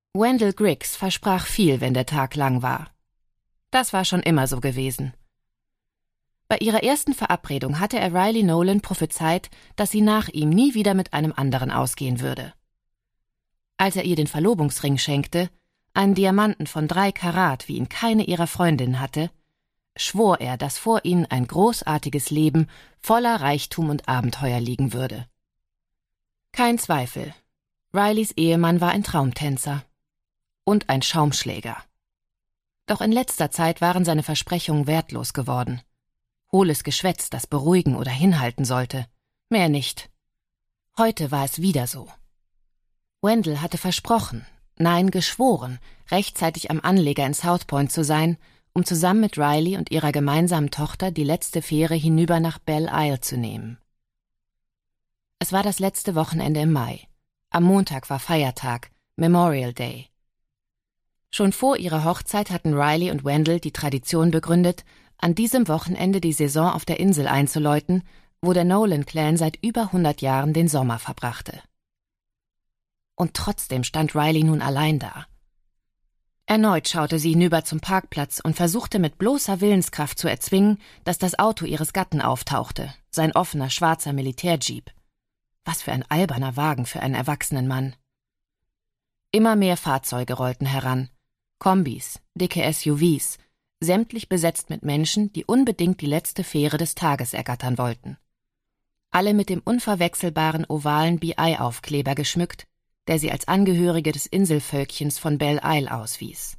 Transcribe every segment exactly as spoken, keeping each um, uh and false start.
Wendell Griggs versprach viel, wenn der Tag lang war. Das war schon immer so gewesen. Bei ihrer ersten Verabredung hatte er Riley Nolan prophezeit, dass sie nach ihm nie wieder mit einem anderen ausgehen würde. Als er ihr den Verlobungsring schenkte, einen Diamanten von drei Karat, wie ihn keine ihrer Freundinnen hatte, schwor er, dass vor ihnen ein großartiges Leben voller Reichtum und Abenteuer liegen würde. Kein Zweifel, Rileys Ehemann war ein Traumtänzer und ein Schaumschläger. Doch in letzter Zeit waren seine Versprechungen wertlos geworden. Hohles Geschwätz, das beruhigen oder hinhalten sollte. Mehr nicht. Heute war es wieder so. Wendell hatte versprochen, nein, geschworen, rechtzeitig am Anleger in South Point zu sein, um zusammen mit Riley und ihrer gemeinsamen Tochter die letzte Fähre hinüber nach Belle Isle zu nehmen. Es war das letzte Wochenende im Mai. Am Montag war Feiertag, Memorial Day. Schon vor ihrer Hochzeit hatten Riley und Wendell die Tradition begründet, an diesem Wochenende die Saison auf der Insel einzuläuten, wo der Nolan-Clan seit über hundert Jahren den Sommer verbrachte. Und trotzdem stand Riley nun allein da. Erneut schaute sie hinüber zum Parkplatz und versuchte mit bloßer Willenskraft zu erzwingen, dass das Auto ihres Gatten auftauchte, sein offener schwarzer Militärjeep. Was für ein alberner Wagen für einen erwachsenen Mann. Immer mehr Fahrzeuge rollten heran. Kombis, dicke S U Vs, sämtlich besetzt mit Menschen, die unbedingt die letzte Fähre des Tages ergattern wollten. Alle mit dem unverwechselbaren ovalen B I-Aufkleber geschmückt, der sie als Angehörige des Inselvölkchens von Belle Isle auswies.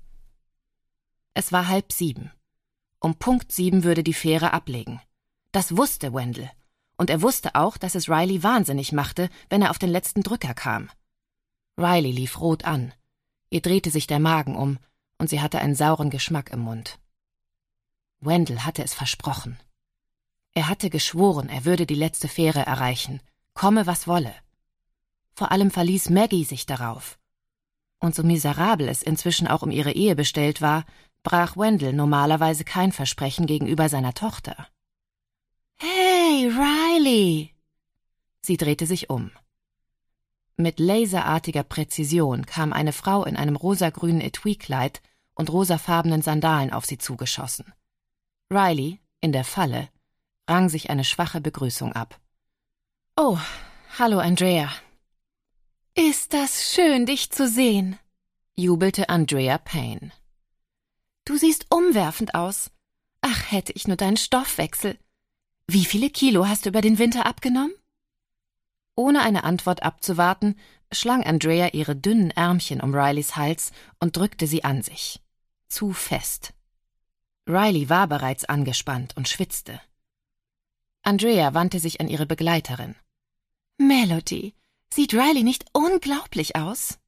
Es war halb sieben. Um Punkt sieben würde die Fähre ablegen. Das wusste Wendell. Und er wusste auch, dass es Riley wahnsinnig machte, wenn er auf den letzten Drücker kam. Riley lief rot an. Ihr drehte sich der Magen um, und sie hatte einen sauren Geschmack im Mund. Wendell hatte es versprochen. Er hatte geschworen, er würde die letzte Fähre erreichen, komme was wolle. Vor allem verließ Maggie sich darauf. Und so miserabel es inzwischen auch um ihre Ehe bestellt war, brach Wendell normalerweise kein Versprechen gegenüber seiner Tochter. »Hey, Riley!« Sie drehte sich um. Mit laserartiger Präzision kam eine Frau in einem rosagrünen Etui-Kleid und rosafarbenen Sandalen auf sie zugeschossen. Riley, in der Falle, rang sich eine schwache Begrüßung ab. »Oh, hallo Andrea.« »Ist das schön, dich zu sehen«, jubelte Andrea Payne. »Du siehst umwerfend aus. Ach, hätte ich nur deinen Stoffwechsel. Wie viele Kilo hast du über den Winter abgenommen?« Ohne eine Antwort abzuwarten, schlang Andrea ihre dünnen Ärmchen um Rileys Hals und drückte sie an sich. Zu fest. Riley war bereits angespannt und schwitzte. Andrea wandte sich an ihre Begleiterin. »Melody, sieht Riley nicht unglaublich aus?«